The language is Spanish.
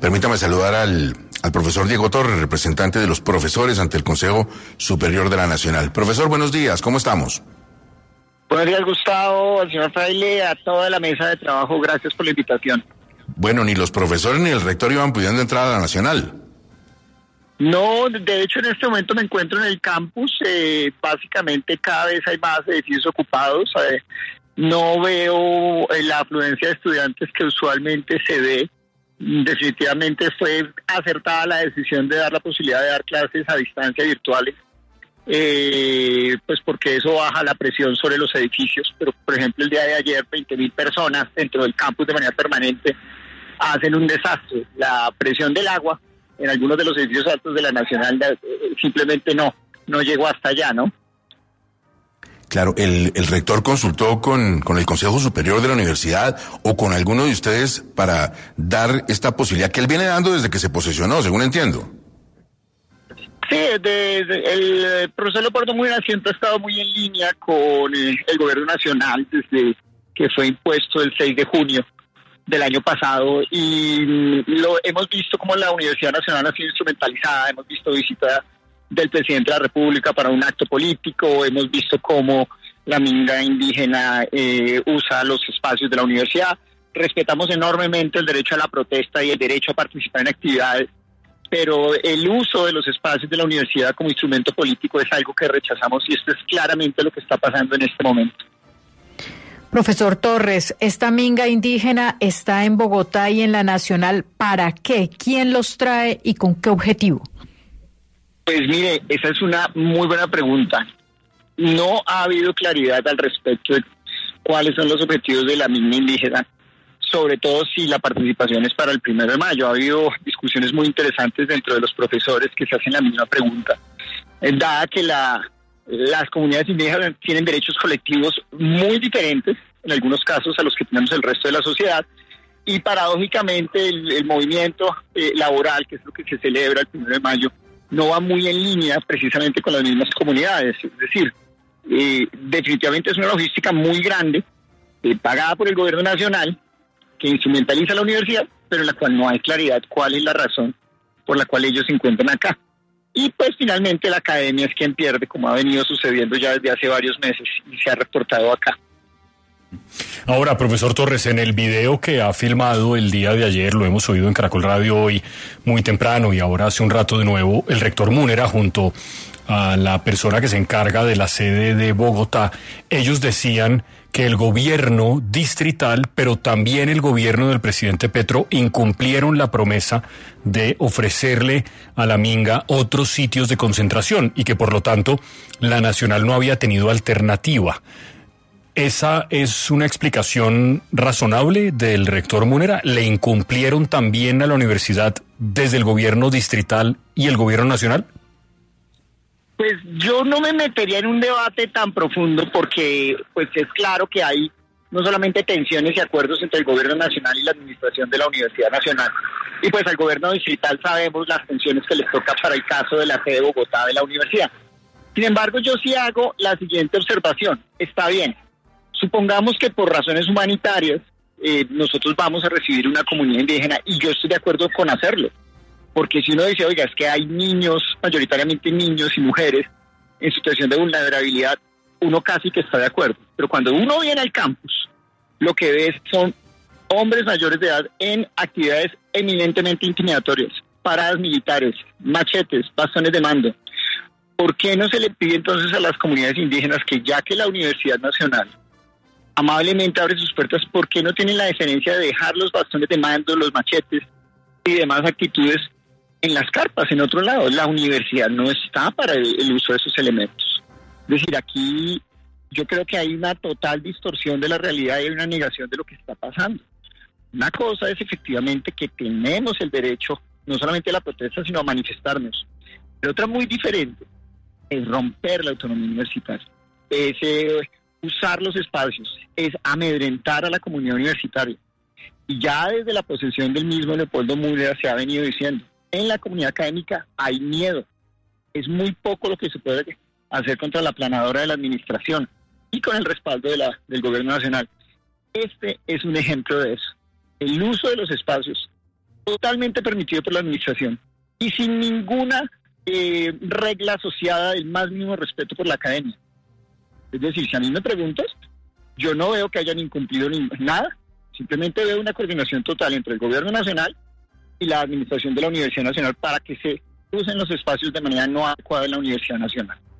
Permítame saludar al profesor Diego Torres, representante de los profesores ante el Consejo Superior de la Nacional. Profesor, buenos días, ¿cómo estamos? Buenos días, Gustavo, al señor Fraile, a toda la mesa de trabajo, gracias por la invitación. Bueno, ni los profesores ni el rector iban pudiendo entrar a la Nacional. No, de hecho en este momento me encuentro en el campus, básicamente cada vez hay más edificios ocupados, no veo la afluencia de estudiantes que usualmente se ve. Definitivamente fue acertada la decisión de dar la posibilidad de dar clases a distancia virtuales, pues porque eso baja la presión sobre los edificios, pero por ejemplo el día de ayer 20.000 personas dentro del campus de manera permanente hacen un desastre. La presión del agua en algunos de los edificios altos de la Nacional simplemente no llegó hasta allá, ¿no? Claro, el rector consultó con el Consejo Superior de la Universidad o con alguno de ustedes para dar esta posibilidad que él viene dando desde que se posesionó, según entiendo. Sí, el profesor Leopoldo Múnera siempre ha estado muy en línea con el gobierno nacional desde que fue impuesto el 6 de junio del año pasado, y lo hemos visto como la Universidad Nacional ha sido instrumentalizada. Hemos visto visita del presidente de la República para un acto político, hemos visto cómo la minga indígena usa los espacios de la universidad. Respetamos enormemente el derecho a la protesta y el derecho a participar en actividades, pero el uso de los espacios de la universidad como instrumento político es algo que rechazamos, y esto es claramente lo que está pasando en este momento. Profesor Torres, esta minga indígena está en Bogotá y en la Nacional. ¿Para qué? ¿Quién los trae y con qué objetivo? Pues mire, esa es una muy buena pregunta. No ha habido claridad al respecto de cuáles son los objetivos de la minga indígena, sobre todo si la participación es para el 1 de mayo. Ha habido discusiones muy interesantes dentro de los profesores que se hacen la misma pregunta. Dada que las comunidades indígenas tienen derechos colectivos muy diferentes, en algunos casos, a los que tenemos el resto de la sociedad, y paradójicamente el movimiento laboral, que es lo que se celebra el 1 de mayo, no va muy en línea precisamente con las mismas comunidades. Es decir, definitivamente es una logística muy grande, pagada por el gobierno nacional, que instrumentaliza la universidad, pero en la cual no hay claridad cuál es la razón por la cual ellos se encuentran acá. Y pues finalmente la academia es quien pierde, como ha venido sucediendo ya desde hace varios meses y se ha reportado acá. Ahora, profesor Torres, en el video que ha filmado el día de ayer, lo hemos oído en Caracol Radio hoy muy temprano y ahora hace un rato de nuevo, el rector Múnera junto a la persona que se encarga de la sede de Bogotá, ellos decían que el gobierno distrital, pero también el gobierno del presidente Petro, incumplieron la promesa de ofrecerle a la minga otros sitios de concentración y que por lo tanto la Nacional no había tenido alternativa. ¿Esa es una explicación razonable del rector Múnera? ¿Le incumplieron también a la universidad desde el gobierno distrital y el gobierno nacional? Pues yo no me metería en un debate tan profundo porque pues es claro que hay no solamente tensiones y acuerdos entre el gobierno nacional y la administración de la Universidad Nacional. Y pues al gobierno distrital sabemos las tensiones que les toca para el caso de la sede de Bogotá de la universidad. Sin embargo, yo sí hago la siguiente observación. Está bien. Supongamos que por razones humanitarias nosotros vamos a recibir una comunidad indígena, y yo estoy de acuerdo con hacerlo. Porque si uno dice, oiga, es que hay niños, mayoritariamente niños y mujeres, en situación de vulnerabilidad, uno casi que está de acuerdo. Pero cuando uno viene al campus, lo que ve son hombres mayores de edad en actividades eminentemente intimidatorias, paradas militares, machetes, bastones de mando. ¿Por qué no se le pide entonces a las comunidades indígenas que, ya que la Universidad Nacional amablemente abre sus puertas, por qué no tienen la deferencia de dejar los bastones de mando, los machetes y demás actitudes en las carpas, en otro lado? La universidad no está para el uso de esos elementos. Es decir, aquí yo creo que hay una total distorsión de la realidad y hay una negación de lo que está pasando. Una cosa es efectivamente que tenemos el derecho no solamente a la protesta, sino a manifestarnos. Pero otra muy diferente es romper la autonomía universitaria, es usar los espacios, es amedrentar a la comunidad universitaria. Y ya desde la posesión del mismo Leopoldo Múnera se ha venido diciendo, en la comunidad académica hay miedo. Es muy poco lo que se puede hacer contra la planadora de la administración y con el respaldo del gobierno nacional. Este es un ejemplo de eso. El uso de los espacios totalmente permitido por la administración y sin ninguna regla asociada del más mínimo respeto por la academia. Es decir, si a mí me preguntas, yo no veo que hayan incumplido nada, simplemente veo una coordinación total entre el gobierno nacional y la administración de la Universidad Nacional para que se usen los espacios de manera no adecuada en la Universidad Nacional.